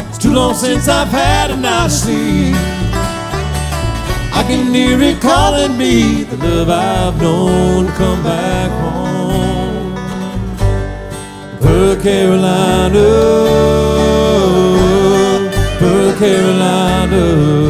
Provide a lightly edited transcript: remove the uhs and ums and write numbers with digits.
It's too long since I've had a night's sleep. I can hear it calling me, the love I've known, to come back home. Pearl Carolina, Pearl Carolina.